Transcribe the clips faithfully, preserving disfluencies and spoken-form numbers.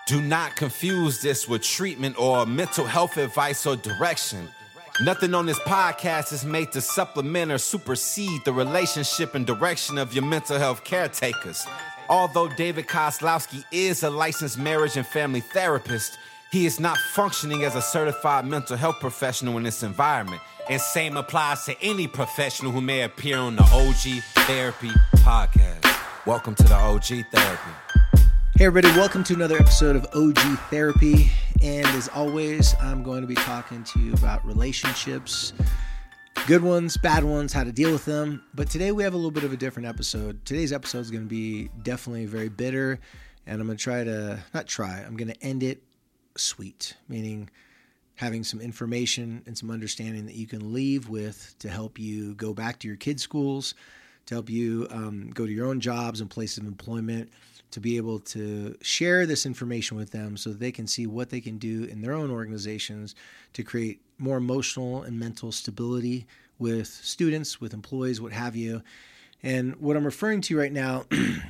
Do not confuse this with treatment or mental health advice or direction. Nothing on this podcast is made to supplement or supersede the relationship and direction of your mental health caretakers. Although David Kozlowski is a licensed marriage and family therapist, he is not functioning as a certified mental health professional in this environment. And same applies to any professional who may appear on the O G Therapy podcast. Welcome to the O G Therapy. Hey everybody, welcome to another episode of O G Therapy. And as always, I'm going to be talking to you about relationships, good ones, bad ones, how to deal with them. But today we have a little bit of a different episode. Today's episode is going to be definitely very bitter. And I'm going to try to, not try, I'm going to end it sweet, meaning having some information and some understanding that you can leave with to help you go back to your kids' schools, to help you um, go to your own jobs and places of employment, to be able to share this information with them so that they can see what they can do in their own organizations to create more emotional and mental stability with students, with employees, what have you. And what I'm referring to right now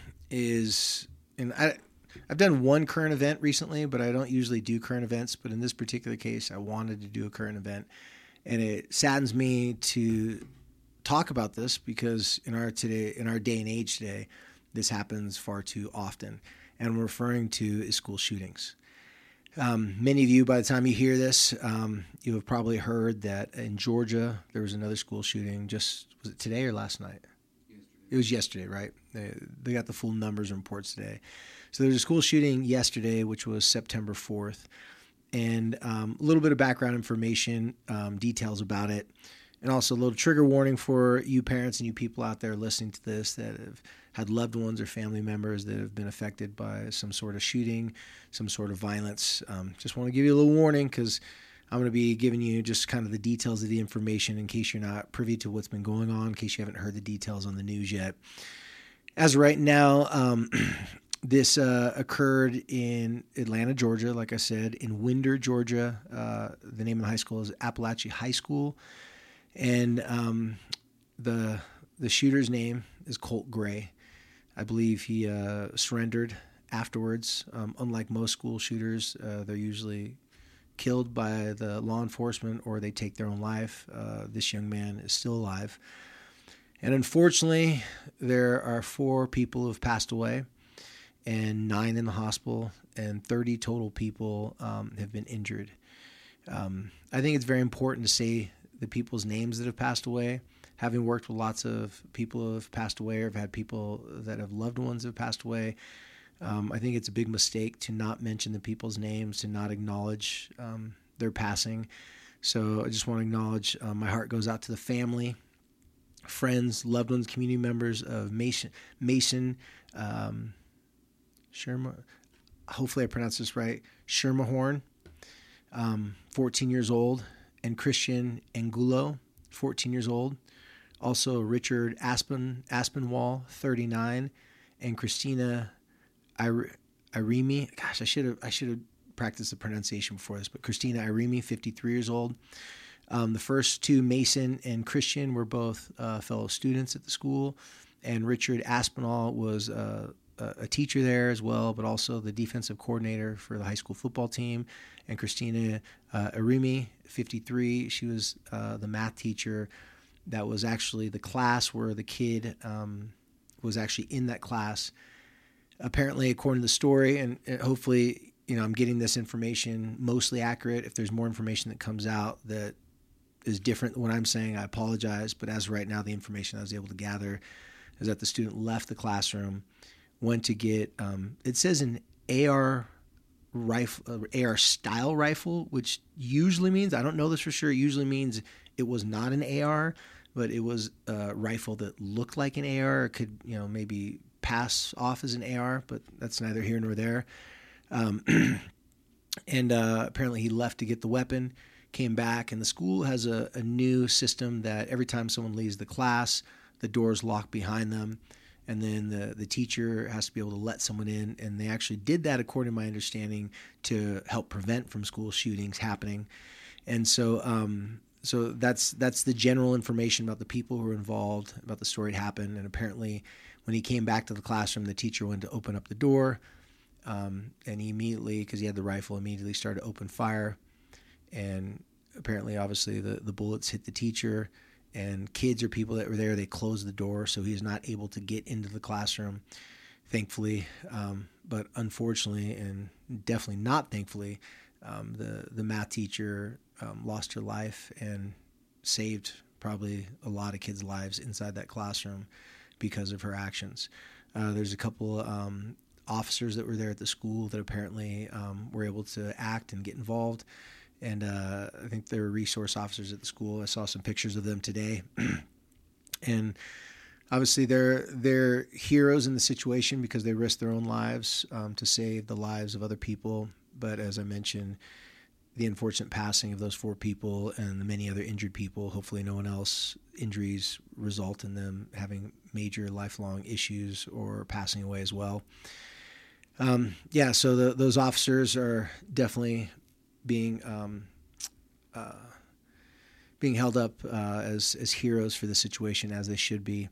is, and I, I've done one current event recently, but I don't usually do current events. But in this particular case, I wanted to do a current event. And it saddens me to talk about this because in our today, in our day and age today, this happens far too often. And I'm referring to is school shootings. Um, many of you, by the time you hear this, um, you have probably heard that in Georgia, there was another school shooting just, was it today or last night? Yesterday. It was yesterday, right? They, they got the full numbers and reports today. So there was a school shooting yesterday, which was September fourth. And um, a little bit of background information, um, details about it. And also a little trigger warning for you parents and you people out there listening to this that have had loved ones or family members that have been affected by some sort of shooting, some sort of violence. Um, just want to give you a little warning because I'm going to be giving you just kind of the details of the information in case you're not privy to what's been going on, in case you haven't heard the details on the news yet. As of right now, um, this uh, occurred in Atlanta, Georgia, like I said, in Winder, Georgia. Uh, the name of the high school is Appalachia High School. And um, the the shooter's name is Colt Gray. I believe he uh, surrendered afterwards. Um, unlike most school shooters, uh, they're usually killed by the law enforcement or they take their own life. Uh, this young man is still alive. And unfortunately, there are four people who have passed away and nine in the hospital and thirty total people um, have been injured. Um, I think it's very important to say the people's names that have passed away. Having worked with lots of people who have passed away or have had people that have loved ones that have passed away, um, I think it's a big mistake to not mention the people's names, to not acknowledge um, their passing. So I just want to acknowledge um, my heart goes out to the family, friends, loved ones, community members of Mason, Mason um, Sherma, hopefully I pronounced this right, Schermerhorn, um, fourteen years old, and Christian Angulo, fourteen years old. Also Richard Aspen Aspenwall, thirty-nine, and Christina Irimi. Gosh, I should have I should have practiced the pronunciation before this, but Christina Irimi, fifty-three years old. Um, the first two, Mason and Christian, were both uh, fellow students at the school, and Richard Aspinall was uh, a teacher there as well, but also the defensive coordinator for the high school football team. And Christina uh, Irimi, fifty-three, she was uh, the math teacher. That was actually the class where the kid um, was actually in that class. Apparently, according to the story, and hopefully, you know, I'm getting this information mostly accurate. If there's more information that comes out that is different than what I'm saying, I apologize. But as of right now, the information I was able to gather is that the student left the classroom, went to get, um, it says an A R rifle, A R style rifle, which usually means, I don't know this for sure, it usually means it was not an A R, but it was a rifle that looked like an A R. It could, you know, maybe pass off as an A R, but that's neither here nor there. Um, and uh, apparently he left to get the weapon, came back, and the school has a, a new system that every time someone leaves the class, the doors lock behind them. And then the, the teacher has to be able to let someone in. And they actually did that, according to my understanding, to help prevent from school shootings happening. And so um, so that's that's the general information about the people who were involved, about the story that happened. And apparently when he came back to the classroom, the teacher went to open up the door. Um, and he immediately, because he had the rifle, immediately started to open fire. And apparently, obviously, the, the bullets hit the teacher. And kids or people that were there, they closed the door, so he's not able to get into the classroom, thankfully. Um, but unfortunately, and definitely not thankfully, um, the, the math teacher um, lost her life and saved probably a lot of kids' lives inside that classroom because of her actions. Uh, there's a couple um, officers that were there at the school that apparently um, were able to act and get involved. And uh, I think they were resource officers at the school. I saw some pictures of them today. And obviously they're they're heroes in the situation because they risked their own lives um, to save the lives of other people. But as I mentioned, the unfortunate passing of those four people and the many other injured people, hopefully no one else, injuries result in them having major lifelong issues or passing away as well. Um, yeah, so the, those officers are definitely being um, uh, being held up uh, as as heroes for the situation, as they should be.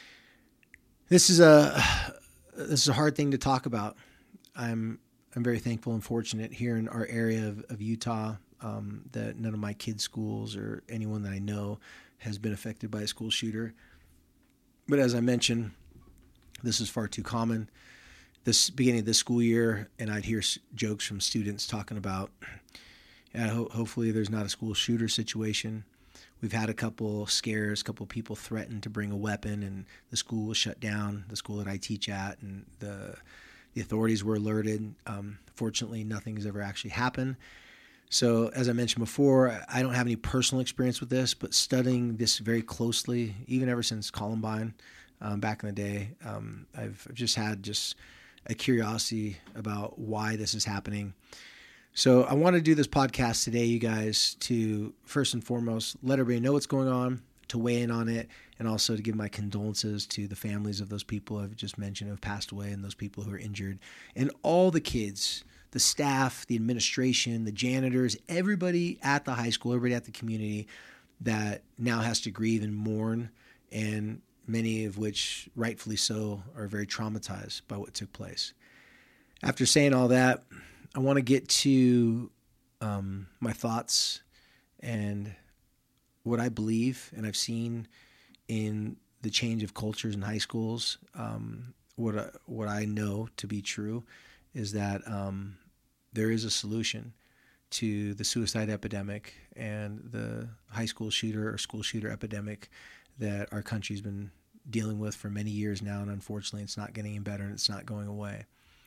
This is a this is a hard thing to talk about. I'm I'm very thankful and fortunate here in our area of, of Utah um, that none of my kids' schools or anyone that I know has been affected by a school shooter. But as I mentioned, this is far too common. This beginning of this school year, and I'd hear jokes from students talking about, uh, ho- hopefully there's not a school shooter situation. We've had a couple scares, a couple people threatened to bring a weapon, and the school was shut down, the school that I teach at, and the the authorities were alerted. Um, fortunately, nothing has ever actually happened. So as I mentioned before, I don't have any personal experience with this, but studying this very closely, even ever since Columbine, um, back in the day, um, I've, I've just had just a curiosity about why this is happening. So I want to do this podcast today, you guys, to first and foremost let everybody know what's going on, to weigh in on it, and also to give my condolences to the families of those people I've just mentioned who have passed away and those people who are injured, and all the kids, the staff, the administration, the janitors, everybody at the high school, everybody at the community that now has to grieve and mourn, and many of which, rightfully so, are very traumatized by what took place. After saying all that, I want to get to um, my thoughts and what I believe and I've seen in the change of cultures in high schools. Um, what I, what I know to be true is that um, there is a solution to the suicide epidemic and the high school shooter or school shooter epidemic that our country's been dealing with for many years now, and unfortunately it's not getting any better and it's not going away.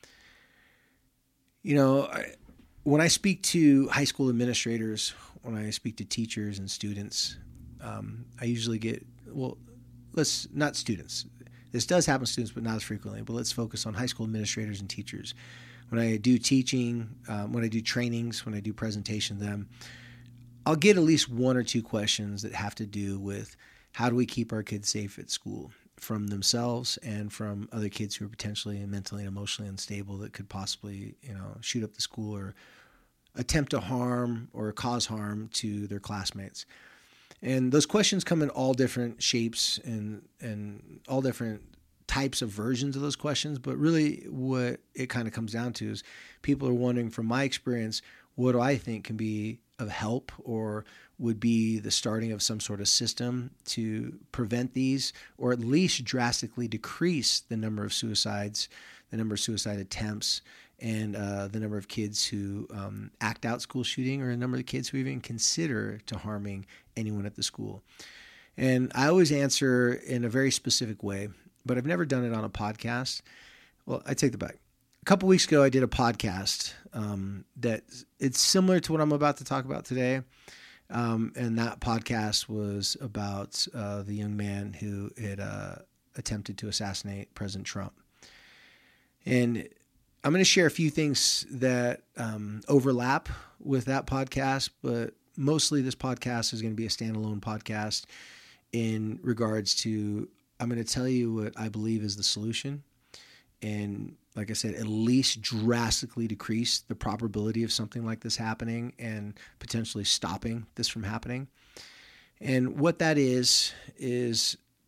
You know, I, when I speak to high school administrators, when I speak to teachers and students, um, I usually get, well, let's, not students. This does happen to students, but not as frequently, but let's focus on high school administrators and teachers. When I do teaching, um, when I do trainings, when I do presentation to them, I'll get at least one or two questions that have to do with how do we keep our kids safe at school from themselves and from other kids who are potentially mentally and emotionally unstable that could possibly, you know, shoot up the school or attempt to harm or cause harm to their classmates. And those questions come in all different shapes and and all different types of versions of those questions. But really what it kind of comes down to is people are wondering, from my experience, what do I think can be of help or would be the starting of some sort of system to prevent these, or at least drastically decrease the number of suicides, the number of suicide attempts, and uh, the number of kids who um, act out school shooting, or the number of kids who even consider to harming anyone at the school. And I always answer in a very specific way, but I've never done it on a podcast. Well, I take that back. A couple weeks ago, I did a podcast um, that it's similar to what I'm about to talk about today. Um, and that podcast was about uh, the young man who had uh, attempted to assassinate President Trump. And I'm going to share a few things that um, overlap with that podcast, but mostly this podcast is going to be a standalone podcast in regards to, I'm going to tell you what I believe is the solution. And like I said, at least drastically decrease the probability of something like this happening and potentially stopping this from happening. And what that is, is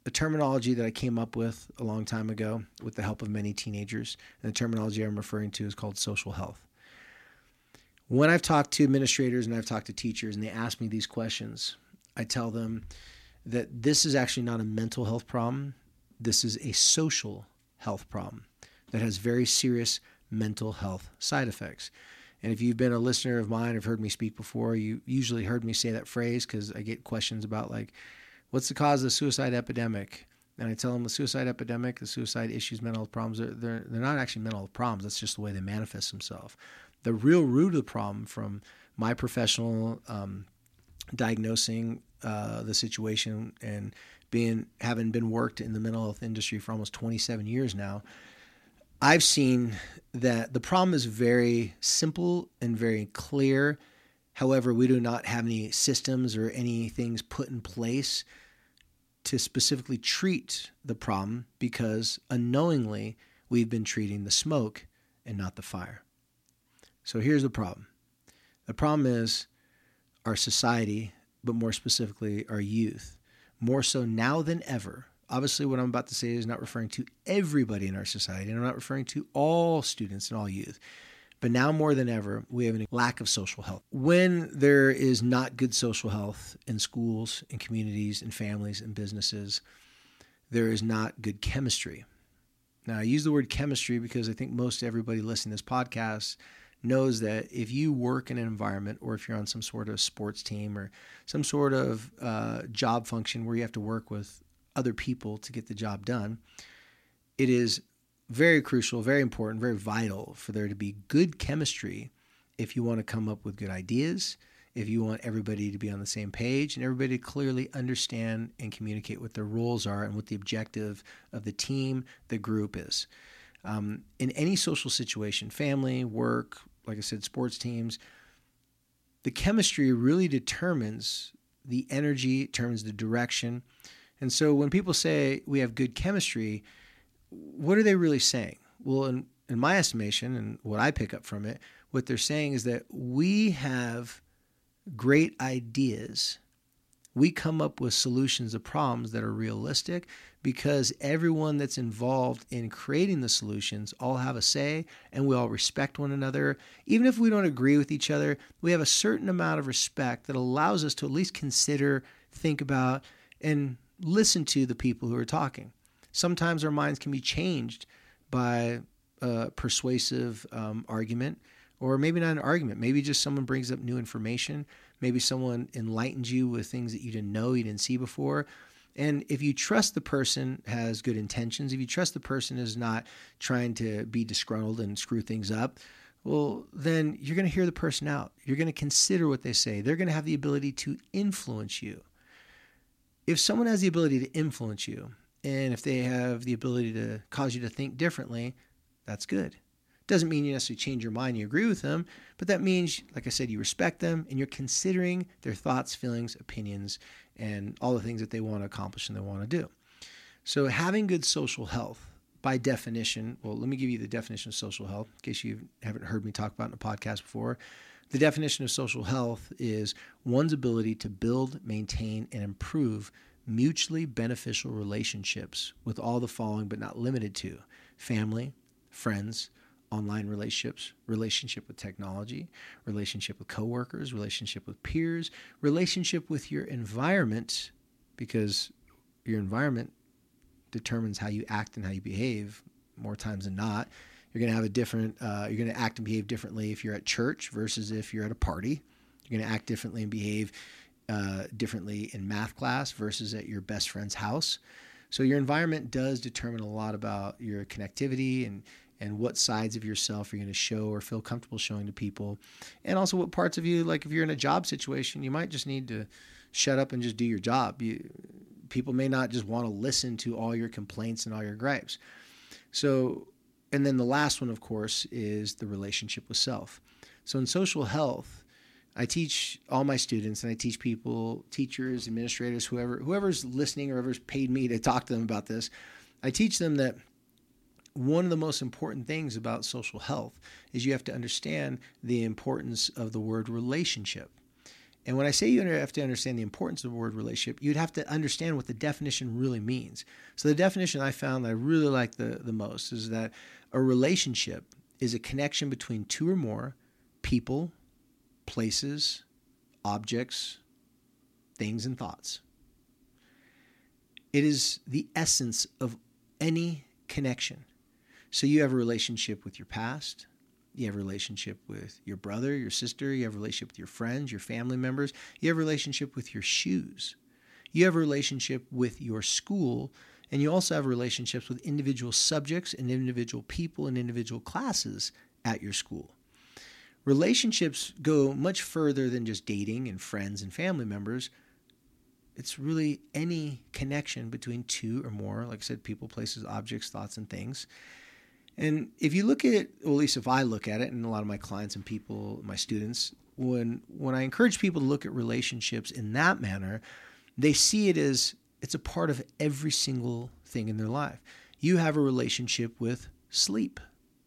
a terminology that I came up with a long time ago with the help of many teenagers. And the terminology I'm referring to is called social health. When I've talked to administrators and I've talked to teachers and they ask me these questions, I tell them that this is actually not a mental health problem. This is a social health problem that has very serious mental health side effects. And if you've been a listener of mine or have heard me speak before, you usually heard me say that phrase because I get questions about like, what's the cause of the suicide epidemic? And I tell them the suicide epidemic, the suicide issues, mental health problems, they're, they're, they're not actually mental health problems. That's just the way they manifest themselves. The real root of the problem from my professional um, diagnosing uh, the situation and being having been worked in the mental health industry for almost twenty-seven years now, I've seen that the problem is very simple and very clear. However, we do not have any systems or any things put in place to specifically treat the problem because unknowingly we've been treating the smoke and not the fire. So here's the problem. The problem is our society, but more specifically our youth, more so now than ever. Obviously, what I'm about to say is not referring to everybody in our society, and I'm not referring to all students and all youth. But now more than ever, we have a lack of social health. When there is not good social health in schools, in communities, in families, in businesses, there is not good chemistry. Now, I use the word chemistry because I think most everybody listening to this podcast knows that if you work in an environment or if you're on some sort of sports team or some sort of uh, job function where you have to work with other people to get the job done, it is very crucial, very important, very vital for there to be good chemistry if you want to come up with good ideas, if you want everybody to be on the same page and everybody to clearly understand and communicate what their roles are and what the objective of the team, the group is. Um, in any social situation, family, work, like I said, sports teams, the chemistry really determines the energy, determines the direction. And so when people say we have good chemistry, what are they really saying? Well, in, in my estimation and what I pick up from it, what they're saying is that we have great ideas. We come up with solutions to problems that are realistic because everyone that's involved in creating the solutions all have a say and we all respect one another. Even if we don't agree with each other, we have a certain amount of respect that allows us to at least consider, think about, and listen to the people who are talking. Sometimes our minds can be changed by a persuasive um, argument, or maybe not an argument. Maybe just someone brings up new information. Maybe someone enlightens you with things that you didn't know, you didn't see before. And if you trust the person has good intentions, if you trust the person is not trying to be disgruntled and screw things up, well, then you're going to hear the person out. You're going to consider what they say. They're going to have the ability to influence you. If someone has the ability to influence you, and if they have the ability to cause you to think differently, that's good. Doesn't mean you necessarily change your mind, you agree with them, but that means, like I said, you respect them and you're considering their thoughts, feelings, opinions, and all the things that they want to accomplish and they want to do. So having good social health, by definition, well, let me give you the definition of social health, in case you haven't heard me talk about it in a podcast before. The definition of social health is one's ability to build, maintain, and improve mutually beneficial relationships with all the following, but not limited to: family, friends, online relationships, relationship with technology, relationship with coworkers, relationship with peers, relationship with your environment, because your environment determines how you act and how you behave more times than not. You're going to have a different, uh, you're going to act and behave differently if you're at church versus if you're at a party. You're going to act differently and behave uh, differently in math class versus at your best friend's house. So your environment does determine a lot about your connectivity and and what sides of yourself you're going to show or feel comfortable showing to people. And also what parts of you, like if you're in a job situation, you might just need to shut up and just do your job. You, people may not just want to listen to all your complaints and all your gripes. So, and then the last one, of course, is the relationship with self. So in social health, I teach all my students and I teach people, teachers, administrators, whoever, whoever's listening or whoever's paid me to talk to them about this. I teach them that one of the most important things about social health is you have to understand the importance of the word relationship. And when I say you have to understand the importance of the word relationship, you'd have to understand what the definition really means. So the definition I found that I really like the, the most is that a relationship is a connection between two or more people, places, objects, things, and thoughts. It is the essence of any connection. So you have a relationship with your past. You have a relationship with your brother, your sister. You have a relationship with your friends, your family members. You have a relationship with your shoes. You have a relationship with your school. And you also have relationships with individual subjects and individual people and individual classes at your school. Relationships go much further than just dating and friends and family members. It's really any connection between two or more, like I said, people, places, objects, thoughts, and things. And if you look at it, or at least if I look at it, and a lot of my clients and people, my students, when when I encourage people to look at relationships in that manner, they see it as it's a part of every single thing in their life. You have a relationship with sleep.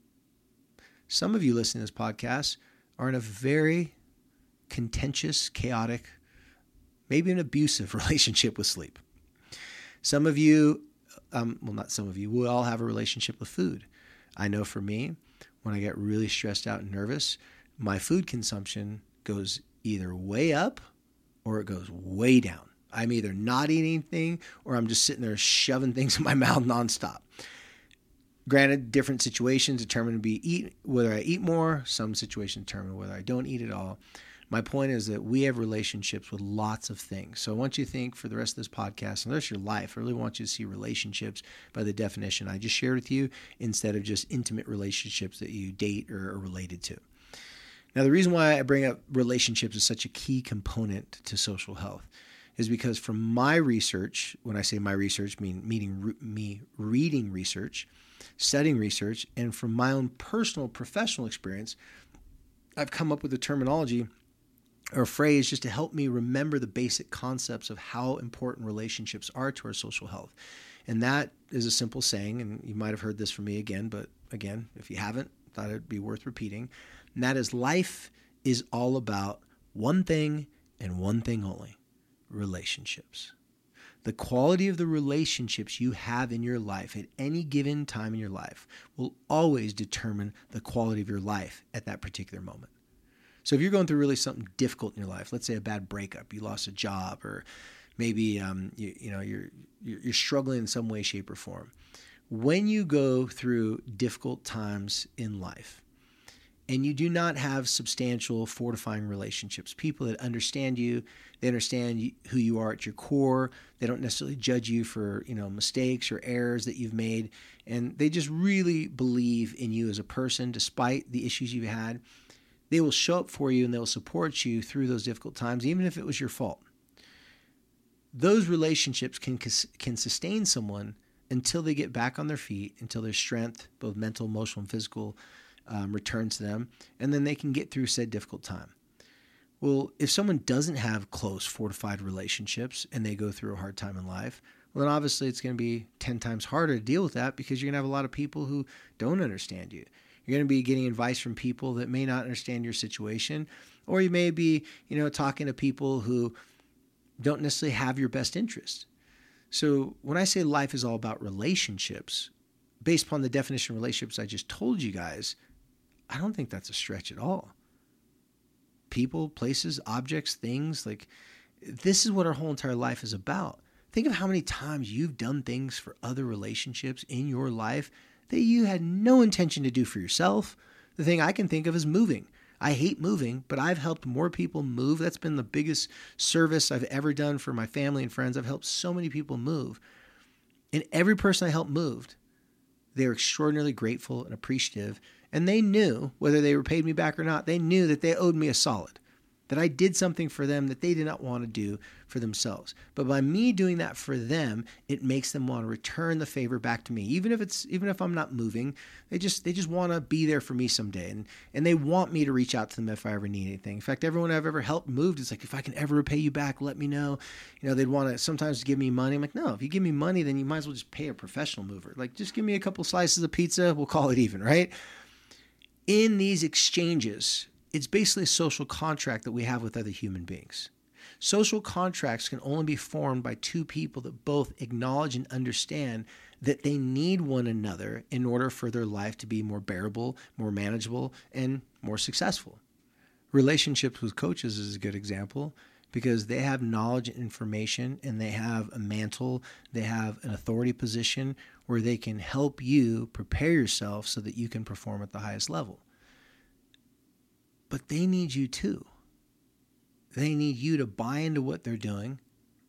Some of you listening to this podcast are in a very contentious, chaotic, maybe an abusive relationship with sleep. Some of you, um, well, not some of you, we all have a relationship with food. I know for me, when I get really stressed out and nervous, my food consumption goes either way up or it goes way down. I'm either not eating anything or I'm just sitting there shoving things in my mouth nonstop. Granted, different situations determine to be eat whether I eat more. Some situations determine whether I don't eat at all. My point is that we have relationships with lots of things. So I want you to think for the rest of this podcast, and the rest of your life, I really want you to see relationships by the definition I just shared with you instead of just intimate relationships that you date or are related to. Now, the reason why I bring up relationships as such a key component to social health is because from my research, when I say my research, I mean meeting, me reading research, studying research, and from my own personal professional experience, I've come up with a terminology or a phrase just to help me remember the basic concepts of how important relationships are to our social health. And that is a simple saying, and you might have heard this from me again, but again, if you haven't, thought it'd be worth repeating. And that is, life is all about one thing and one thing only: relationships. The quality of the relationships you have in your life at any given time in your life will always determine the quality of your life at that particular moment. So if you're going through really something difficult in your life, let's say a bad breakup, you lost a job, or maybe um, you, you know you're you're struggling in some way, shape, or form. When you go through difficult times in life, and you do not have substantial fortifying relationships, people that understand you, they understand who you are at your core, they don't necessarily judge you for you know mistakes or errors that you've made, and they just really believe in you as a person despite the issues you've had. They will show up for you and they'll support you through those difficult times, even if it was your fault. Those relationships can can sustain someone until they get back on their feet, until their strength, both mental, emotional, and physical, um, returns to them, and then they can get through said difficult time. Well, if someone doesn't have close, fortified relationships and they go through a hard time in life, well, then obviously it's going to be ten times harder to deal with that because you're going to have a lot of people who don't understand you. You're going to be getting advice from people that may not understand your situation, or you may be, you know, talking to people who don't necessarily have your best interest. So when I say life is all about relationships, based upon the definition of relationships I just told you guys, I don't think that's a stretch at all. People, places, objects, things, like this is what our whole entire life is about. Think of how many times you've done things for other relationships in your life that you had no intention to do for yourself. The thing I can think of is moving. I hate moving, but I've helped more people move. That's been the biggest service I've ever done for my family and friends. I've helped so many people move. And every person I helped moved, they were extraordinarily grateful and appreciative. And they knew, whether they were paid me back or not, they knew that they owed me a solid, that I did something for them that they did not want to do for themselves. But by me doing that for them, it makes them want to return the favor back to me. Even if it's even if I'm not moving, they just they just want to be there for me someday. And and they want me to reach out to them if I ever need anything. In fact, everyone I've ever helped moved is like, if I can ever repay you back, let me know. You know, they'd want to sometimes give me money. I'm like, no, if you give me money, then you might as well just pay a professional mover. Like, just give me a couple slices of pizza, we'll call it even, right? In these exchanges, it's basically a social contract that we have with other human beings. Social contracts can only be formed by two people that both acknowledge and understand that they need one another in order for their life to be more bearable, more manageable, and more successful. Relationships with coaches is a good example because they have knowledge and information, and they have a mantle, they have an authority position where they can help you prepare yourself so that you can perform at the highest level. But they need you too. They need you to buy into what they're doing,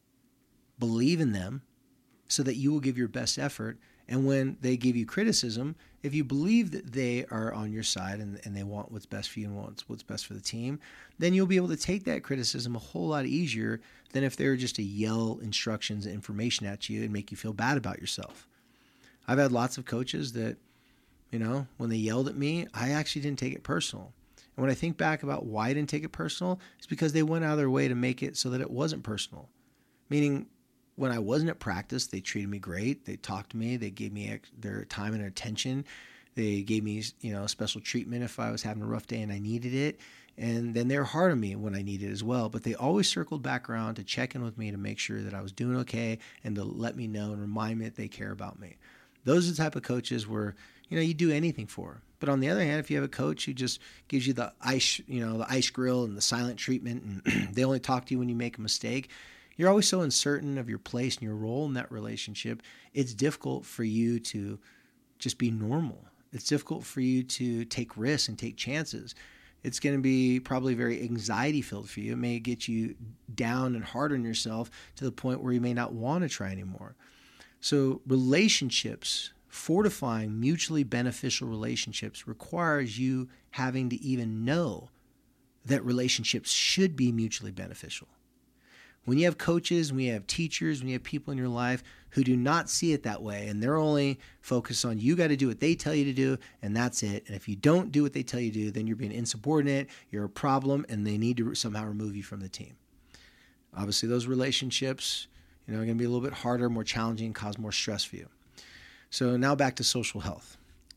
believe in them, so that you will give your best effort. And when they give you criticism, if you believe that they are on your side and, and they want what's best for you and want what's best for the team, then you'll be able to take that criticism a whole lot easier than if they were just to yell instructions and information at you and make you feel bad about yourself. I've had lots of coaches that, you know, when they yelled at me, I actually didn't take it personal. And when I think back about why I didn't take it personal, it's because they went out of their way to make it so that it wasn't personal. Meaning, when I wasn't at practice, they treated me great. They talked to me. They gave me their time and attention. They gave me, you know, special treatment if I was having a rough day and I needed it. And then they were hard on me when I needed it as well. But they always circled back around to check in with me to make sure that I was doing okay and to let me know and remind me that they care about me. Those are the type of coaches where, you know, you do anything for. But on the other hand, if you have a coach who just gives you the ice, you know, the ice grill and the silent treatment, and they only talk to you when you make a mistake, you're always so uncertain of your place and your role in that relationship. It's difficult for you to just be normal. It's difficult for you to take risks and take chances. It's going to be probably very anxiety filled for you. It may get you down and hard on yourself to the point where you may not want to try anymore. So relationships, fortifying mutually beneficial relationships, requires you having to even know that relationships should be mutually beneficial. When you have coaches, when you have teachers, when you have people in your life who do not see it that way, and they're only focused on you got to do what they tell you to do, and that's it. And if you don't do what they tell you to do, then you're being insubordinate, you're a problem, and they need to somehow remove you from the team. Obviously, those relationships, you know, are going to be a little bit harder, more challenging, cause more stress for you. So now back to social health.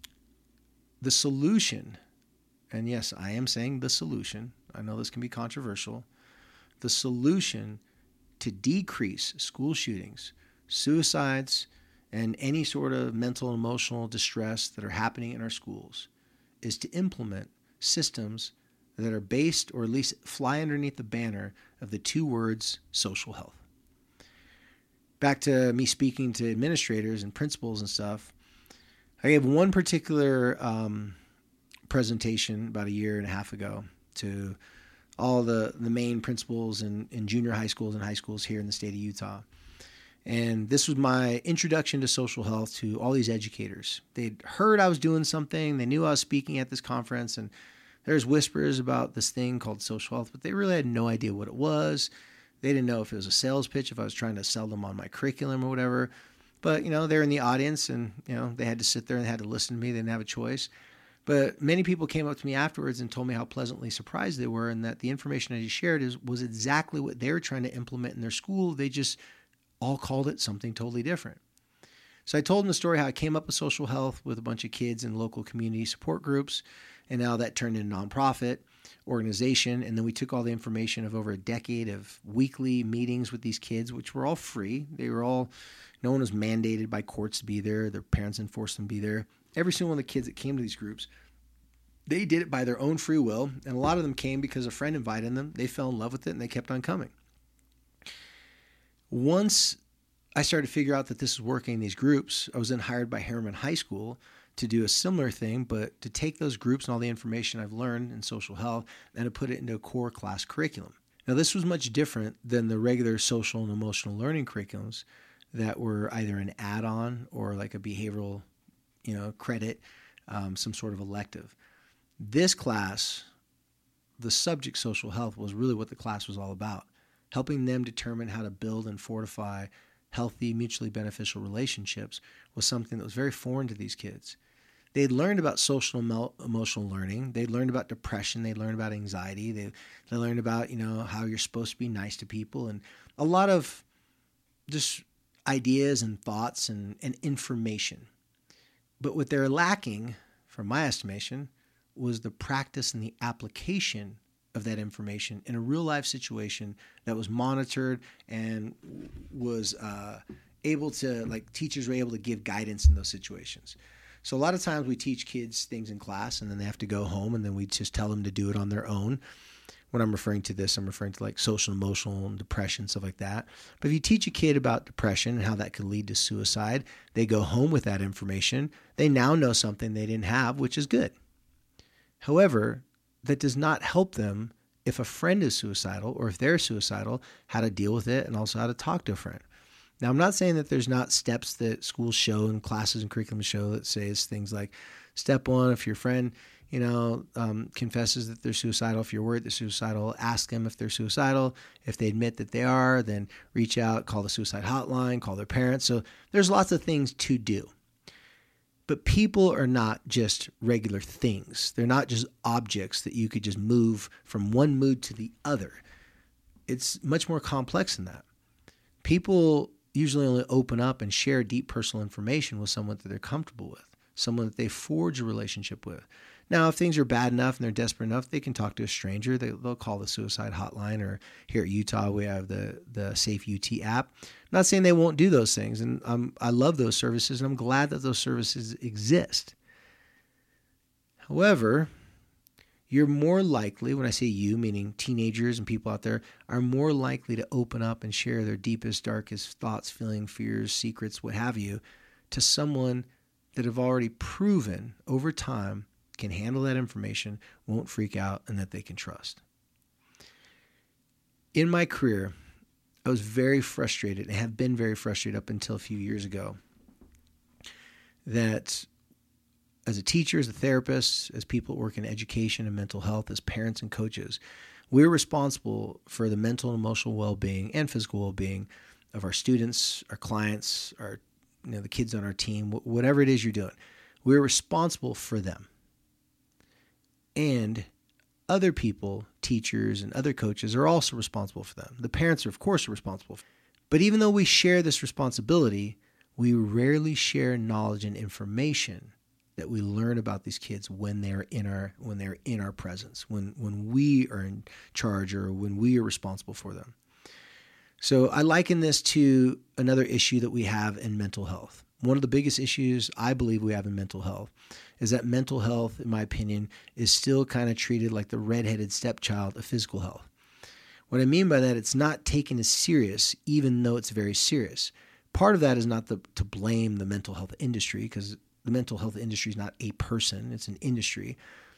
The solution, and yes, I am saying the solution. I know this can be controversial. The solution to decrease school shootings, suicides, and any sort of mental and emotional distress that are happening in our schools is to implement systems that are based or at least fly underneath the banner of the two words social health. Back to me speaking to administrators and principals and stuff, I gave one particular um, presentation about a year and a half ago to all the, the main principals in, in junior high schools and high schools here in the state of Utah. And this was my introduction to social health to all these educators. They'd heard I was doing something. They knew I was speaking at this conference, and there's whispers about this thing called social health, but they really had no idea what it was. They didn't know if it was a sales pitch, if I was trying to sell them on my curriculum or whatever. But, you know, they're in the audience, and, you know, they had to sit there and had to listen to me. They didn't have a choice. But many people came up to me afterwards and told me how pleasantly surprised they were, and that the information I just shared is, was exactly what they were trying to implement in their school. They just all called it something totally different. So I told them the story how I came up with social health with a bunch of kids in local community support groups, and now that turned into a nonprofit organization. And then we took all the information of over a decade of weekly meetings with these kids, which were all free. They were all, no one was mandated by courts to be there. Their parents enforced them to be there. Every single one of the kids that came to these groups, they did it by their own free will. And a lot of them came because a friend invited them. They fell in love with it, and they kept on coming. Once I started to figure out that this was working in these groups, I was then hired by Harriman High School to do a similar thing, but to take those groups and all the information I've learned in social health and to put it into a core class curriculum. Now, this was much different than the regular social and emotional learning curriculums that were either an add-on or like a behavioral, you know, credit, um, some sort of elective. This class, the subject social health, was really what the class was all about, helping them determine how to build and fortify healthy, mutually beneficial relationships was something that was very foreign to these kids. They'd learned about social and emotional learning. They'd learned about depression. They'd learned about anxiety. They they learned about, you know, how you're supposed to be nice to people, and a lot of just ideas and thoughts and, and information. But what they're lacking, from my estimation, was the practice and the application of that information in a real life situation that was monitored and was uh, able to, like, teachers were able to give guidance in those situations. So a lot of times we teach kids things in class and then they have to go home and then we just tell them to do it on their own. When I'm referring to this, I'm referring to like social, emotional, and depression, stuff like that. But if you teach a kid about depression and how that could lead to suicide, they go home with that information. They now know something they didn't have, which is good. However, that does not help them if a friend is suicidal or if they're suicidal, how to deal with it and also how to talk to a friend. Now, I'm not saying that there's not steps that schools show and classes and curriculum show that says things like, step one, if your friend, you know, um, confesses that they're suicidal, if you're worried they're suicidal, ask them if they're suicidal. If they admit that they are, then reach out, call the suicide hotline, call their parents. So there's lots of things to do. But people are not just regular things. They're not just objects that you could just move from one mood to the other. It's much more complex than that. People usually only open up and share deep personal information with someone that they're comfortable with, someone that they forge a relationship with. Now, if things are bad enough and they're desperate enough, they can talk to a stranger. They, they'll call the suicide hotline, or here at Utah, we have the, the Safe U T app. I'm not saying they won't do those things, and um, I love those services, and I'm glad that those services exist. However, you're more likely, when I say you, meaning teenagers and people out there, are more likely to open up and share their deepest, darkest thoughts, feelings, fears, secrets, what have you, to someone that have already proven over time can handle that information, won't freak out, and that they can trust. In my career, I was very frustrated and have been very frustrated up until a few years ago that as a teacher, as a therapist, as people that work in education and mental health, as parents and coaches, we're responsible for the mental and emotional well-being and physical well-being of our students, our clients, our, you know, the kids on our team, whatever it is you're doing. We're responsible for them. And other people, teachers and other coaches, are also responsible for them. The parents are, of course, responsible. But even though we share this responsibility, we rarely share knowledge and information that we learn about these kids when they're in our when they're in our presence, when when we are in charge or when we are responsible for them. So I liken this to another issue that we have in mental health. One of the biggest issues I believe we have in mental health is that mental health, in my opinion, is still kind of treated like the redheaded stepchild of physical health. What I mean by that, it's not taken as serious, even though it's very serious. Part of that is not the, to blame the mental health industry, because the mental health industry is not a person, it's an industry.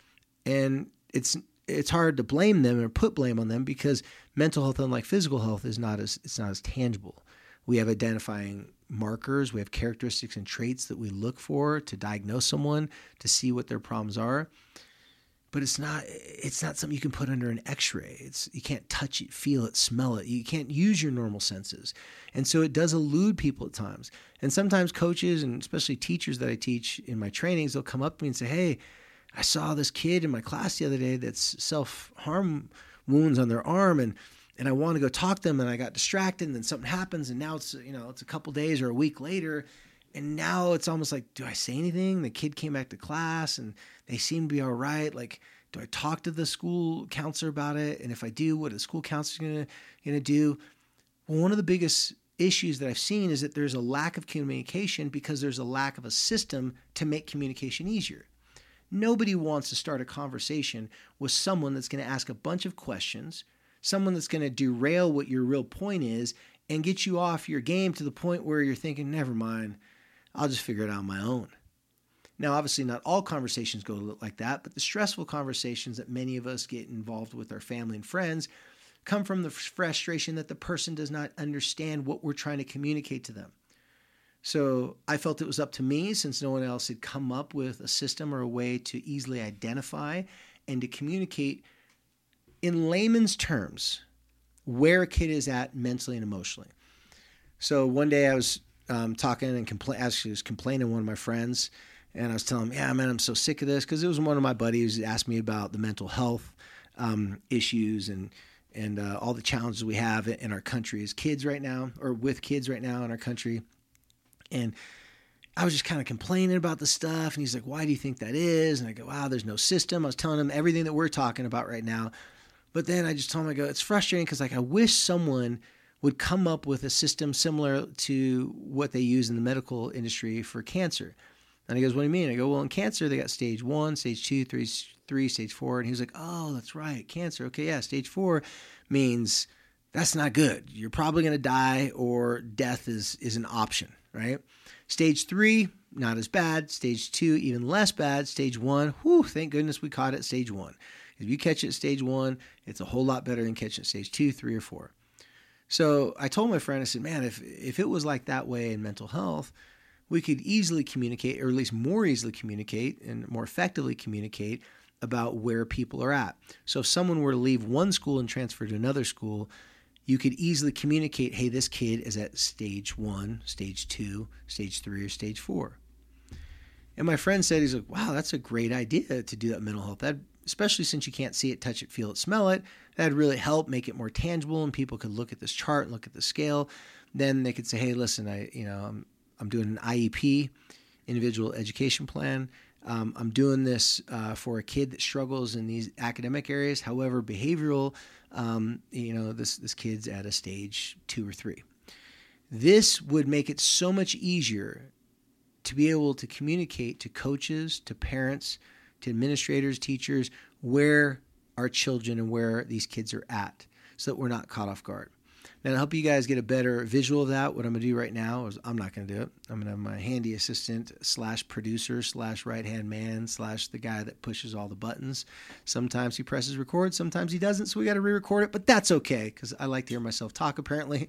And it's it's hard to blame them or put blame on them because mental health, unlike physical health, is not as it's not as tangible. We have identifying markers, we have characteristics and traits that we look for to diagnose someone, to see what their problems are. But it's not it's not something you can put under an x-ray. It's you can't touch it, feel it, smell it. You can't use your normal senses. And so it does elude people at times. And sometimes coaches and especially teachers that I teach in my trainings, they'll come up to me and say, "Hey, I saw this kid in my class the other day that's self-harm wounds on their arm, and and I want to go talk to them, and I got distracted, and then something happens, and now it's, you know, it's a couple days or a week later, and now it's almost like, do I say anything? The kid came back to class, and they seem to be all right. Like, do I talk to the school counselor about it? And if I do, what is the school counselor gonna gonna do?" Well, one of the biggest issues that I've seen is that there's a lack of communication because there's a lack of a system to make communication easier. Nobody wants to start a conversation with someone that's going to ask a bunch of questions, someone that's going to derail what your real point is and get you off your game to the point where you're thinking, never mind, I'll just figure it out on my own. Now, obviously, not all conversations go like that, but the stressful conversations that many of us get involved with our family and friends come from the frustration that the person does not understand what we're trying to communicate to them. So I felt it was up to me, since no one else had come up with a system or a way to easily identify and to communicate in layman's terms where a kid is at mentally and emotionally. So one day I was um, talking and compla- actually was complaining to one of my friends, and I was telling him, yeah, man, I'm so sick of this, because it was one of my buddies who asked me about the mental health um, issues and and uh, all the challenges we have in our country as kids right now, or with kids right now in our country. And I was just kind of complaining about the stuff. And he's like, why do you think that is? And I go, wow, there's no system. I was telling him everything that we're talking about right now. But then I just told him, I go, it's frustrating because like I wish someone would come up with a system similar to what they use in the medical industry for cancer. And he goes, what do you mean? I go, well, in cancer, they got stage one, stage two, three, three, stage four. And he was like, oh, that's right, cancer. Okay, yeah, stage four means that's not good. You're probably going to die or death is, is an option, right? Stage three, not as bad. Stage two, even less bad. Stage one, whew, thank goodness we caught it at stage one. If you catch it at stage one, it's a whole lot better than catching it at stage two, three, or four. So I told my friend, I said, man, if if it was like that way in mental health, we could easily communicate, or at least more easily communicate and more effectively communicate about where people are at. So if someone were to leave one school and transfer to another school, you could easily communicate, hey, this kid is at stage one, stage two, stage three, or stage four. And my friend said, he's like, wow, that's a great idea to do that mental health. That, especially since you can't see it, touch it, feel it, smell it, that'd really help make it more tangible, and people could look at this chart and look at the scale. Then they could say, hey, listen, I, you know, I'm, I'm doing an I E P, individual education plan. Um, I'm doing this uh, for a kid that struggles in these academic areas. However, behavioral, um, you know, this, this kid's at a stage two or three. This would make it so much easier to be able to communicate to coaches, to parents, to administrators, teachers, where our children and where these kids are at, so that we're not caught off guard. Now, to help you guys get a better visual of that, what I'm going to do right now is I'm not going to do it. I'm going to have my handy assistant slash producer slash right-hand man slash the guy that pushes all the buttons. Sometimes he presses record, sometimes he doesn't, so we got to re-record it, but that's okay because I like to hear myself talk, apparently.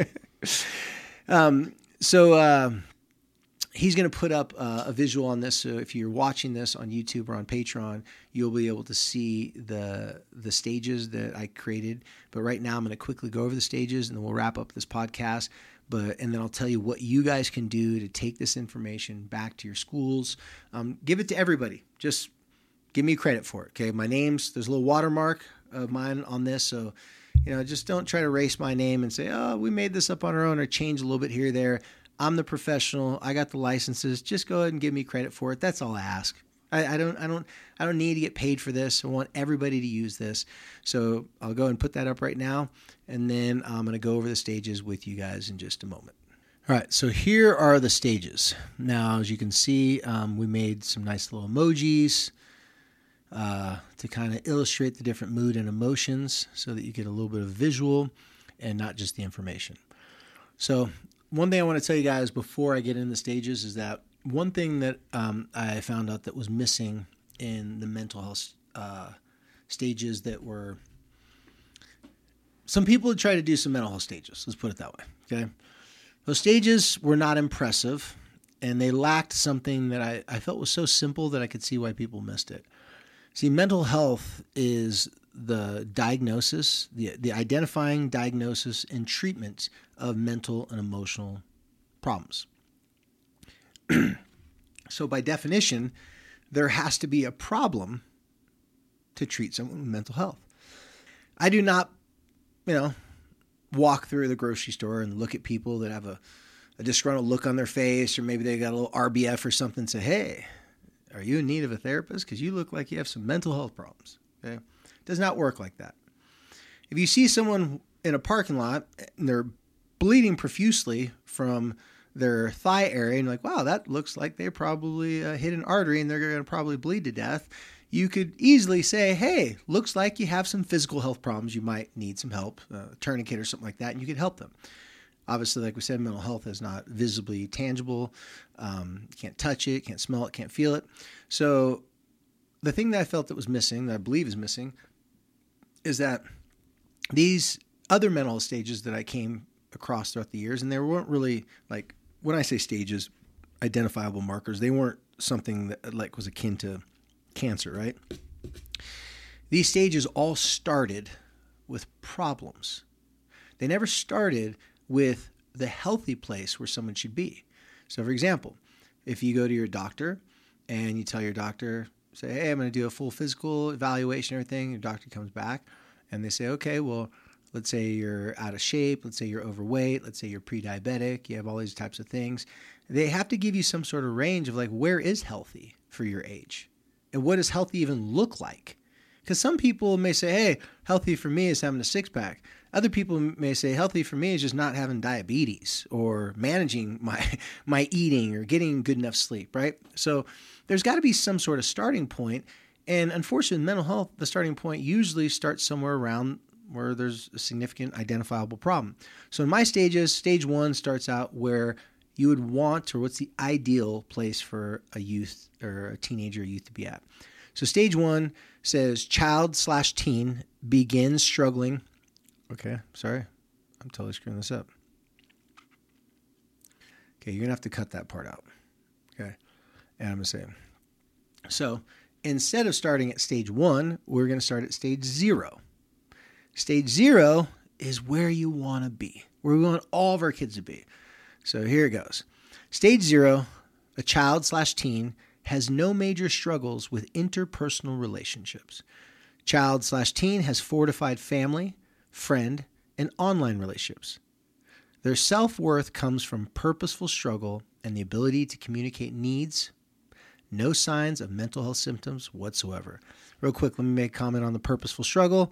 um, so... Uh, He's going to put up uh, a visual on this, so if you're watching this on YouTube or on Patreon, you'll be able to see the the stages that I created. But right now, I'm going to quickly go over the stages, and then we'll wrap up this podcast. But and then I'll tell you what you guys can do to take this information back to your schools. Um, give it to everybody. Just give me credit for it. Okay, my name's there's a little watermark of mine on this, so you know, just don't try to erase my name and say, oh, we made this up on our own or change a little bit here or there. I'm the professional. I got the licenses. Just go ahead and give me credit for it. That's all I ask. I, I don't. I don't. I don't need to get paid for this. I want everybody to use this. So I'll go and put that up right now, and then I'm going to go over the stages with you guys in just a moment. All right. So here are the stages. Now, as you can see, um, we made some nice little emojis uh, to kind of illustrate the different mood and emotions, so that you get a little bit of visual and not just the information. So one thing I want to tell you guys before I get into the stages is that one thing that um, I found out that was missing in the mental health uh, stages that were, some people had tried to do some mental health stages. Let's put it that way. Okay. Those stages were not impressive, and they lacked something that I, I felt was so simple that I could see why people missed it. See, mental health is the diagnosis, the, the identifying, diagnosis, and treatment of mental and emotional problems. So by definition, there has to be a problem to treat someone with mental health. I do not, you know, walk through the grocery store and look at people that have a, a disgruntled look on their face, or maybe they got a little R B F or something, and say, hey, are you in need of a therapist? Because you look like you have some mental health problems. Okay? It does not work like that. If you see someone in a parking lot and they're bleeding profusely from their thigh area, and you're like, wow, that looks like they probably uh, hit an artery and they're going to probably bleed to death, you could easily say, hey, looks like you have some physical health problems. You might need some help, uh, a tourniquet or something like that, and you could help them. Obviously, like we said, mental health is not visibly tangible. Um, you can't touch it, can't smell it, can't feel it. So the thing that I felt that was missing, that I believe is missing, is that these other mental health stages that I came across throughout the years, and they weren't really, like, when I say stages, identifiable markers, they weren't something that like was akin to cancer, right? These stages all started with problems. They never started with the healthy place where someone should be. So, for example, if you go to your doctor and you tell your doctor, say, hey, I'm going to do a full physical evaluation and everything, your doctor comes back and they say, okay, well, let's say you're out of shape, let's say you're overweight, let's say you're pre-diabetic, you have all these types of things. They have to give you some sort of range of like, where is healthy for your age? And what does healthy even look like? Because some people may say, hey, healthy for me is having a six pack. Other people may say healthy for me is just not having diabetes or managing my my eating or getting good enough sleep, right? So there's got to be some sort of starting point. And unfortunately, in mental health, the starting point usually starts somewhere around where there's a significant identifiable problem. So in my stages, stage one starts out where you would want, or what's the ideal place for a youth or a teenager or youth to be at. So stage one says child slash teen begins struggling. Okay, sorry. I'm totally screwing this up. Okay, you're going to have to cut that part out. Okay, and I'm going to say, so instead of starting at stage one, we're going to start at stage zero. Stage zero is where you want to be, where we want all of our kids to be. So here it goes. Stage zero, a child slash teen has no major struggles with interpersonal relationships. Child slash teen has fortified family, friend, and online relationships. Their self-worth comes from purposeful struggle and the ability to communicate needs. No signs of mental health symptoms whatsoever. Real quick, let me make a comment on the purposeful struggle.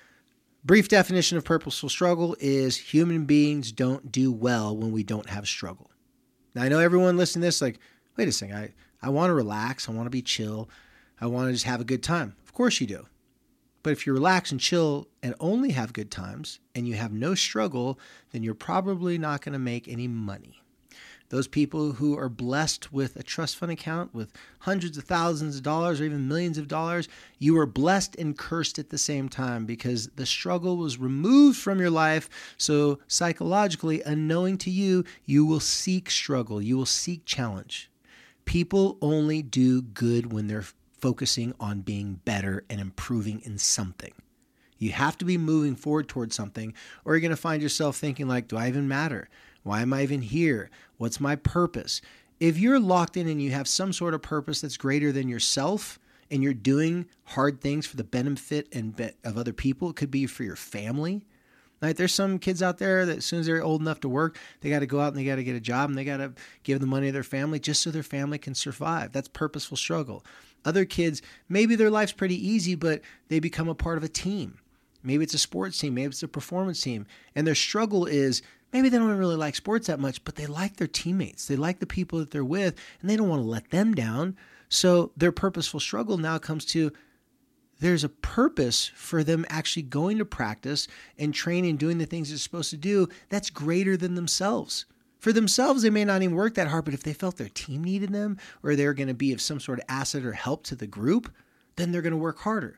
Brief definition of purposeful struggle is human beings don't do well when we don't have struggle. Now, I know everyone listening to this like, wait a second, I, I want to relax. I want to be chill. I want to just have a good time. Of course you do. But if you relax and chill and only have good times and you have no struggle, then you're probably not going to make any money. Those people who are blessed with a trust fund account with hundreds of thousands of dollars or even millions of dollars, you are blessed and cursed at the same time because the struggle was removed from your life. So psychologically, unknowing to you, you will seek struggle. You will seek challenge. People only do good when they're focusing on being better and improving in something. You have to be moving forward towards something, or you're going to find yourself thinking like, do I even matter? Why am I even here? What's my purpose? If you're locked in and you have some sort of purpose that's greater than yourself and you're doing hard things for the benefit and be- of other people, it could be for your family. Right? There's some kids out there that as soon as they're old enough to work, they got to go out and they got to get a job and they got to give the money to their family just so their family can survive. That's purposeful struggle. Other kids, maybe their life's pretty easy, but they become a part of a team. Maybe it's a sports team. Maybe it's a performance team. And their struggle is maybe they don't really like sports that much, but they like their teammates. They like the people that they're with, and they don't want to let them down. So their purposeful struggle now comes to there's a purpose for them actually going to practice and training and doing the things they're supposed to do that's greater than themselves. For themselves, they may not even work that hard, but if they felt their team needed them or they're going to be of some sort of asset or help to the group, then they're going to work harder.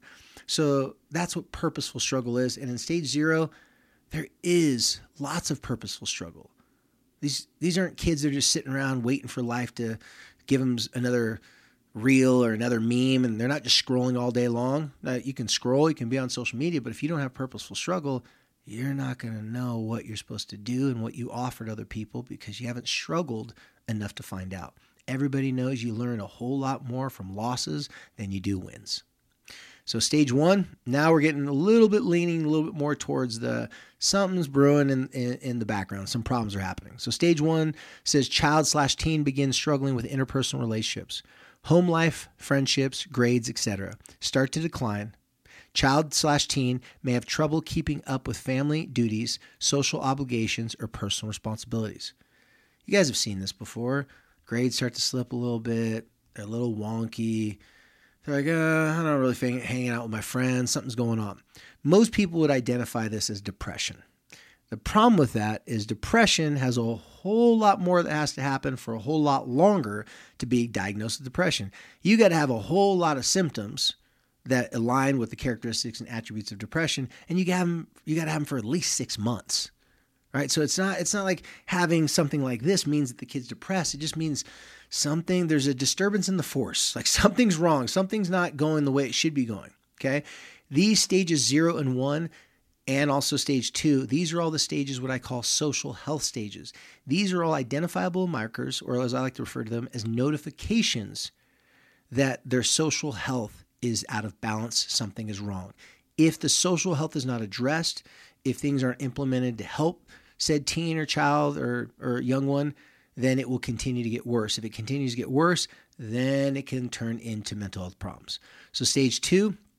So that's what purposeful struggle is. And in stage zero, there is lots of purposeful struggle. These these aren't kids that are just sitting around waiting for life to give them another reel or another meme, and they're not just scrolling all day long. Now, you can scroll, you can be on social media, but if you don't have purposeful struggle, you're not going to know what you're supposed to do and what you offer to other people because you haven't struggled enough to find out. Everybody knows you learn a whole lot more from losses than you do wins. So stage one, now we're getting a little bit leaning a little bit more towards the something's brewing in, in, in the background. Some problems are happening. So stage one says child slash teen begins struggling with interpersonal relationships. Home life, friendships, grades, et cetera start to decline. Child slash teen may have trouble keeping up with family duties, social obligations, or personal responsibilities. You guys have seen this before. Grades start to slip a little bit. They're a little wonky. They're like, uh, I don't really think hanging out with my friends. Something's going on. Most people would identify this as depression. The problem with that is depression has a whole lot more that has to happen for a whole lot longer to be diagnosed with depression. You got to have a whole lot of symptoms that align with the characteristics and attributes of depression, and you got them, you got to have them for at least six months. Right? So it's not it's not like having something like this means that the kid's depressed. It just means something, there's a disturbance in the force. Like something's wrong. Something's not going the way it should be going. Okay? These stages zero and one and also stage two, these are all the stages what I call social health stages. These are all identifiable markers, or as I like to refer to them, as notifications that their social health is out of balance, something is wrong. If the social health is not addressed, if things aren't implemented to help said teen or child or, or young one, then it will continue to get worse. If it continues to get worse, then it can turn into mental health problems. So stage two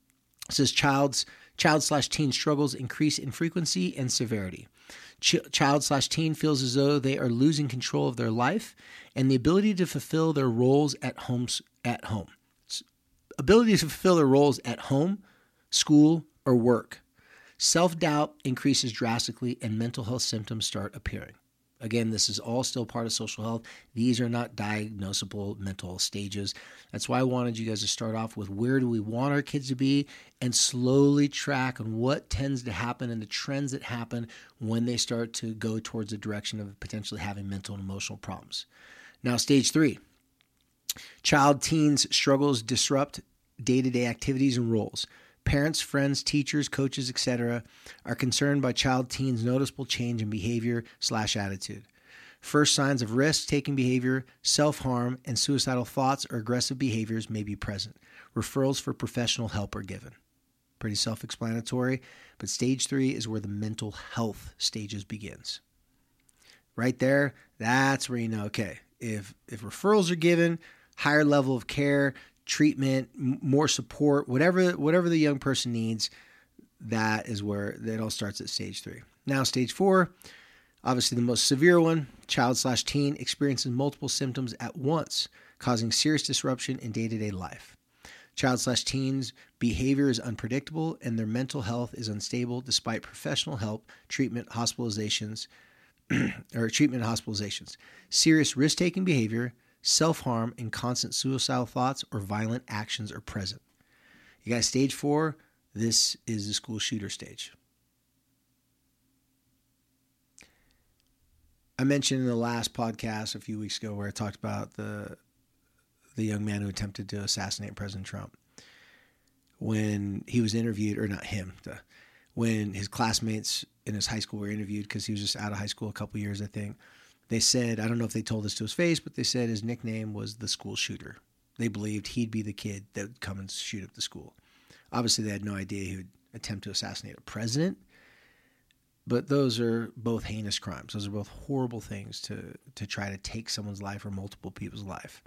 It says child's child slash teen struggles increase in frequency and severity. Ch- child slash teen feels as though they are losing control of their life and the ability to fulfill their roles at homes at home. Ability to fulfill their roles at home, school, or work. Self-doubt increases drastically and mental health symptoms start appearing. Again, this is all still part of social health. These are not diagnosable mental health stages. That's why I wanted you guys to start off with where do we want our kids to be and slowly track on what tends to happen and the trends that happen when they start to go towards the direction of potentially having mental and emotional problems. Now, stage three. Child teens struggles disrupt day-to-day activities and roles. Parents, friends, teachers, coaches, et cetera are concerned by child teens' noticeable change in behavior slash attitude. First signs of risk-taking behavior, self-harm, and suicidal thoughts or aggressive behaviors may be present. Referrals for professional help are given. Pretty self-explanatory, but stage three is where the mental health stages begins. Right there, that's where you know, okay, if if referrals are given, higher level of care, treatment, more support, whatever whatever the young person needs, that is where it all starts at stage three. Now, stage four, obviously the most severe one, child slash teen experiences multiple symptoms at once, causing serious disruption in day-to-day life. Child slash teens' behavior is unpredictable and their mental health is unstable despite professional help, treatment, hospitalizations, or treatment and hospitalizations. Serious risk-taking behavior, self-harm, and constant suicidal thoughts or violent actions are present. You guys, stage four, this is the school shooter stage. I mentioned in the last podcast a few weeks ago where I talked about the the young man who attempted to assassinate President Trump. When he was interviewed, or not him, the, when his classmates in his high school were interviewed, because he was just out of high school a couple years, I think, they said, I don't know if they told this to his face, but they said his nickname was the school shooter. They believed he'd be the kid that would come and shoot up the school. Obviously, they had no idea he would attempt to assassinate a president, but those are both heinous crimes. Those are both horrible things to, to try to take someone's life or multiple people's life.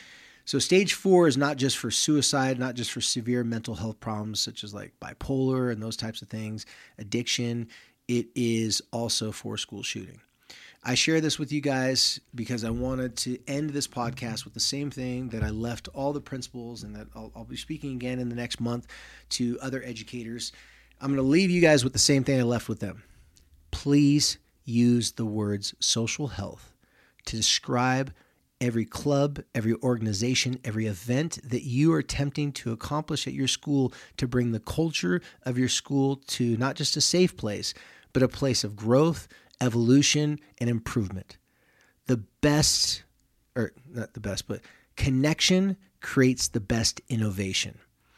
So stage four is not just for suicide, not just for severe mental health problems such as like bipolar and those types of things, addiction. It is also for school shooting. I share this with you guys because I wanted to end this podcast with the same thing that I left all the principals and that I'll, I'll be speaking again in the next month to other educators. I'm going to leave you guys with the same thing I left with them. Please use the words social health to describe every club, every organization, every event that you are attempting to accomplish at your school to bring the culture of your school to not just a safe place, but a place of growth, evolution, and improvement. The best, or not the best, but connection creates the best innovation.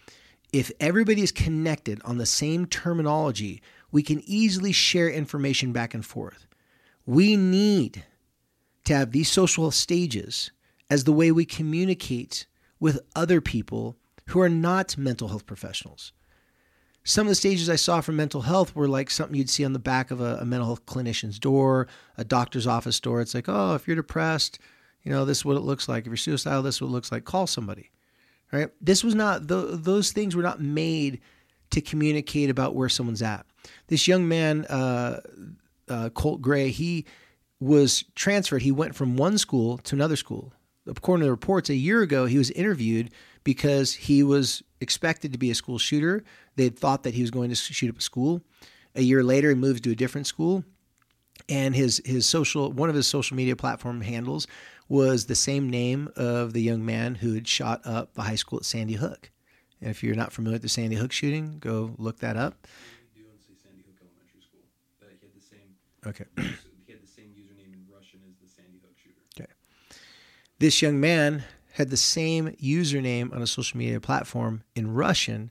If everybody is connected on the same terminology, we can easily share information back and forth. We need to have these social stages as the way we communicate with other people who are not mental health professionals. Some of the stages I saw for mental health were like something you'd see on the back of a, a mental health clinician's door, a doctor's office door. It's like, oh, if you're depressed, you know, this is what it looks like. If you're suicidal, this is what it looks like. Call somebody, right? This was not, th- those things were not made to communicate about where someone's at. This young man, uh, uh, Colt Gray, he was transferred. He went from one school to another school. According to the reports, a year ago, he was interviewed because he was expected to be a school shooter. They had thought that he was going to shoot up a school. A year later, he moves to a different school. And his his social one of his social media platform handles was the same name of the young man who had shot up the high school at Sandy Hook. And if you're not familiar with the Sandy Hook shooting, go look that up. I do want to say Sandy Hook Elementary School. That he had the same. Okay. He had the same username in Russian as the Sandy Hook shooter. Okay. This young man had the same username on a social media platform in Russian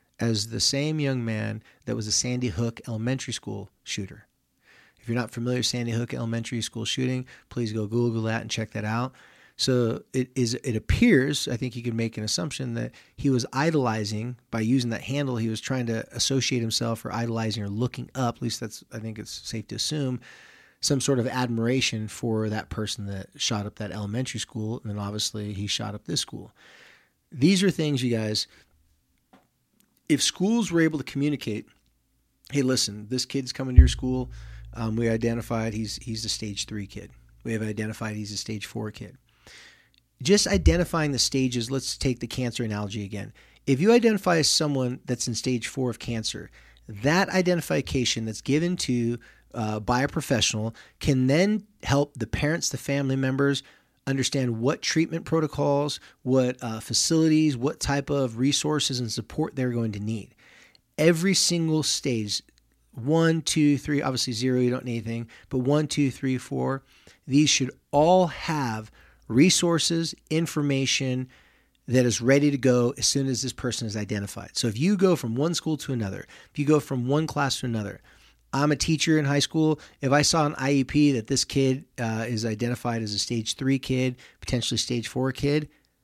as the same young man that was a Sandy Hook Elementary School shooter. If you're not familiar with Sandy Hook Elementary School shooting, please go Google that and check that out. So it is. It appears, I think you can make an assumption that he was idolizing, by using that handle, he was trying to associate himself or idolizing or looking up, at least that's, I think it's safe to assume, some sort of admiration for that person that shot up that elementary school. And then obviously he shot up this school. These are things, you guys, if schools were able to communicate, hey, listen, this kid's coming to your school. Um, we identified he's he's a stage three kid. We have identified he's a stage four kid. Just identifying the stages, let's take the cancer analogy again. If you identify someone that's in stage four of cancer, that identification that's given to uh, by a professional can then help the parents, the family members, understand what treatment protocols, what uh, facilities, what type of resources and support they're going to need. Every single stage, one, two, three, obviously zero, you don't need anything, but one, two, three, four, these should all have resources, information that is ready to go as soon as this person is identified. So if you go from one school to another, if you go from one class to another, I'm a teacher in high school. If I saw an I E P that this kid uh, is identified as a stage three kid, potentially stage four kid,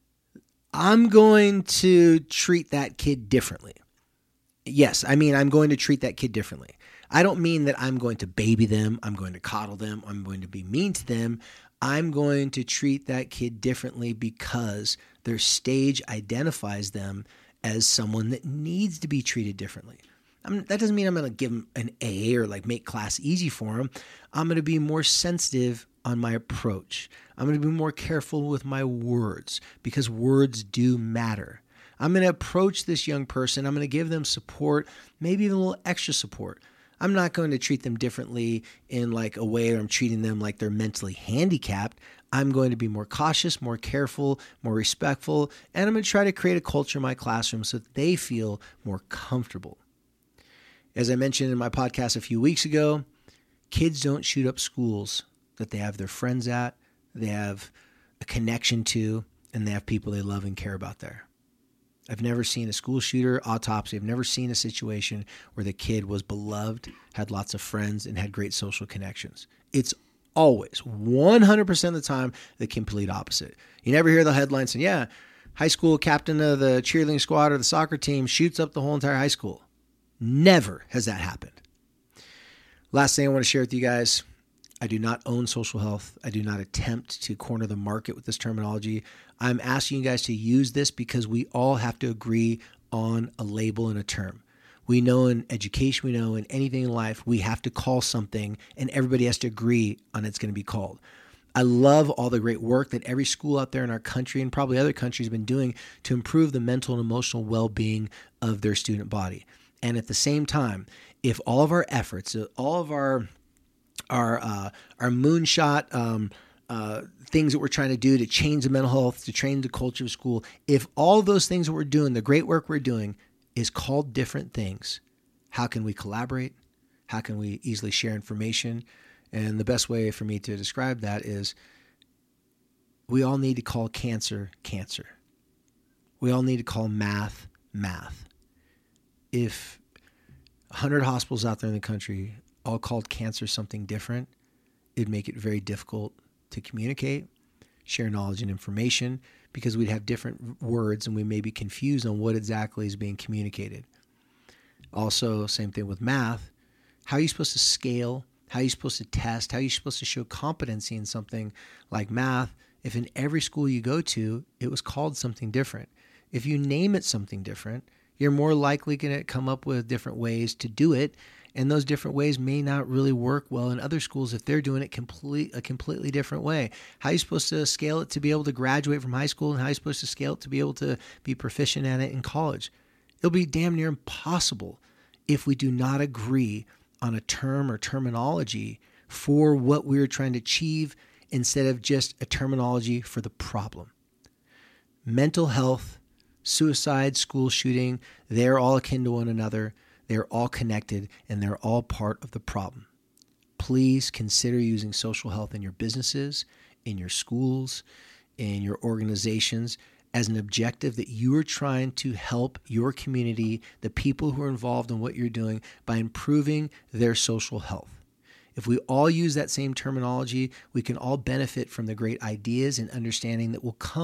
I'm going to treat that kid differently. Yes, I mean, I'm going to treat that kid differently. I don't mean that I'm going to baby them. I'm going to coddle them. I'm going to be mean to them. I'm going to treat that kid differently because their stage identifies them as someone that needs to be treated differently. I'm, that doesn't mean I'm going to give them an A or like make class easy for them. I'm going to be more sensitive on my approach. I'm going to be more careful with my words because words do matter. I'm going to approach this young person. I'm going to give them support, maybe even a little extra support. I'm not going to treat them differently in like a way where I'm treating them like they're mentally handicapped. I'm going to be more cautious, more careful, more respectful, and I'm going to try to create a culture in my classroom so that they feel more comfortable. As I mentioned in my podcast a few weeks ago, kids don't shoot up schools that they have their friends at, they have a connection to, and they have people they love and care about there. I've never seen a school shooter autopsy. I've never seen a situation where the kid was beloved, had lots of friends, and had great social connections. It's always, one hundred percent of the time, the complete opposite. You never hear the headlines saying, yeah, high school captain of the cheerleading squad or the soccer team shoots up the whole entire high school. Never has that happened. Last thing I want to share with you guys, I do not own social health. I do not attempt to corner the market with this terminology. I'm asking you guys to use this because we all have to agree on a label and a term. We know in education, we know in anything in life, we have to call something and everybody has to agree on it's going to be called. I love all the great work that every school out there in our country and probably other countries have been doing to improve the mental and emotional well-being of their student body. And at the same time, if all of our efforts, all of our our uh, our moonshot um, uh, things that we're trying to do to change the mental health, to change the culture of school, if all of those things that we're doing, the great work we're doing, is called different things, how can we collaborate? How can we easily share information? And the best way for me to describe that is we all need to call cancer, cancer. We all need to call math, math. If one hundred hospitals out there in the country all called cancer something different, it'd make it very difficult to communicate, share knowledge and information, because we'd have different words and we may be confused on what exactly is being communicated. Also, same thing with math. How are you supposed to scale? How are you supposed to test? How are you supposed to show competency in something like math if in every school you go to, it was called something different? If you name it something different, you're more likely going to come up with different ways to do it. And those different ways may not really work well in other schools if they're doing it complete, a completely different way. How are you supposed to scale it to be able to graduate from high school, and how are you supposed to scale it to be able to be proficient at it in college? It'll be damn near impossible if we do not agree on a term or terminology for what we're trying to achieve instead of just a terminology for the problem. Mental health, suicide, school shooting, they're all akin to one another. They're all connected, and they're all part of the problem. Please consider using social health in your businesses, in your schools, in your organizations as an objective that you are trying to help your community, the people who are involved in what you're doing, by improving their social health. If we all use that same terminology, we can all benefit from the great ideas and understanding that will come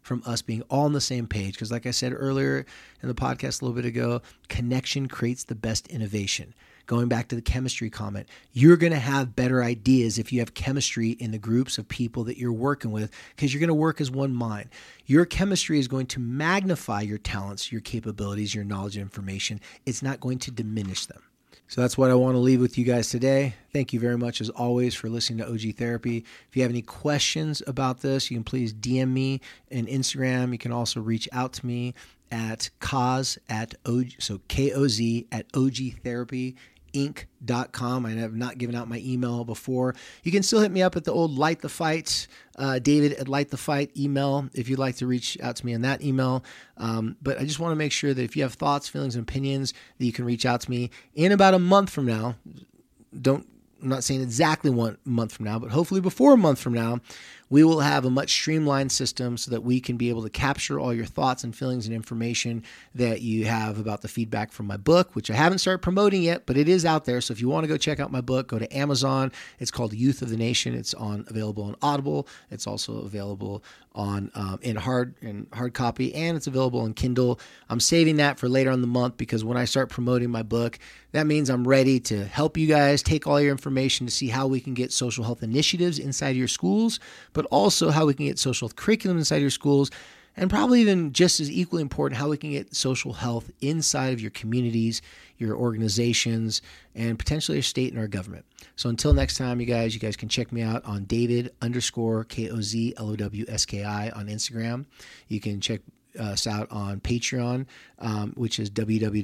from us being all on the same page. Because like I said earlier in the podcast a little bit ago, connection creates the best innovation. Going back to the chemistry comment, you're going to have better ideas if you have chemistry in the groups of people that you're working with, because you're going to work as one mind. Your chemistry is going to magnify your talents, your capabilities, your knowledge and information. It's not going to diminish them. So that's what I want to leave with you guys today. Thank you very much, as always, for listening to O G Therapy. If you have any questions about this, you can please D M me on Instagram. You can also reach out to me at Koz at O G, so K O Z at O G Therapy Inc dot com. I have not given out my email before. You can still hit me up at the old Light the Fight, uh, David at Light the Fight email if you'd like to reach out to me on that email. Um, but I just want to make sure that if you have thoughts, feelings, and opinions, that you can reach out to me in about a month from now. Don't, I'm not saying exactly one month from now, but hopefully before a month from now, we will have a much streamlined system so that we can be able to capture all your thoughts and feelings and information that you have about the feedback from my book, which I haven't started promoting yet, but it is out there. So if you want to go check out my book, go to Amazon. It's called Youth of the Nation. It's on available on Audible. It's also available on um, in hard in hard copy, and it's available on Kindle. I'm saving that for later in the month because when I start promoting my book, that means I'm ready to help you guys take all your information to see how we can get social health initiatives inside your schools, but also how we can get social health curriculum inside your schools, and probably even just as equally important, how we can get social health inside of your communities, your organizations, and potentially your state and our government. So until next time, you guys, you guys can check me out on David underscore K O Z L O W S K I on Instagram. You can check us out on Patreon, um, which is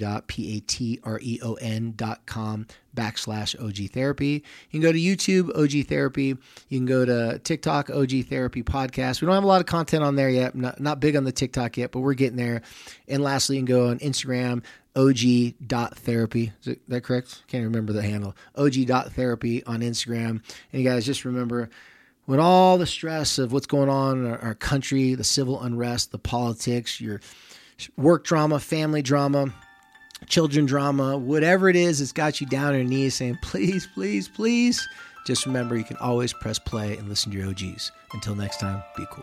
www.patreon.com backslash OG Therapy. You can go to YouTube, O G Therapy. You can go to TikTok, O G Therapy Podcast. We don't have a lot of content on there yet. Not, not big on the TikTok yet, but we're getting there. And lastly, you can go on Instagram, O G dot therapy. Is that correct? Can't remember the handle. O G dot therapy on Instagram. And you guys just remember, when all the stress of what's going on in our, our country, the civil unrest, the politics, your work drama, family drama, children drama, whatever it is that's got you down on your knees saying, please, please, please, just remember you can always press play and listen to your O Gs. Until next time, be cool.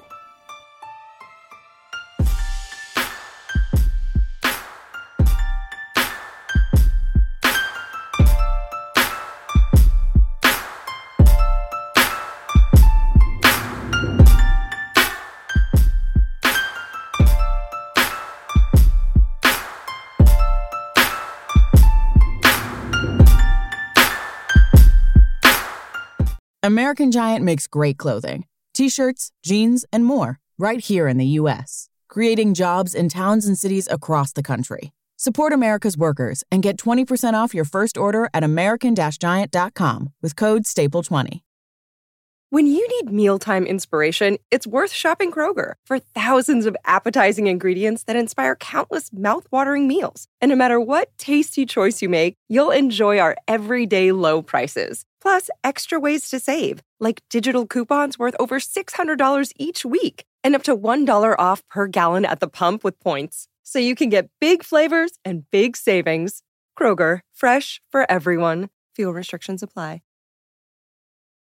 American Giant makes great clothing, t-shirts, jeans, and more right here in the U S, creating jobs in towns and cities across the country. Support America's workers and get twenty percent off your first order at American Giant dot com with code staple twenty. When you need mealtime inspiration, it's worth shopping Kroger for thousands of appetizing ingredients that inspire countless mouth-watering meals. And no matter what tasty choice you make, you'll enjoy our everyday low prices. Plus, extra ways to save, like digital coupons worth over six hundred dollars each week and up to one dollar off per gallon at the pump with points. So you can get big flavors and big savings. Kroger, fresh for everyone. Fuel restrictions apply.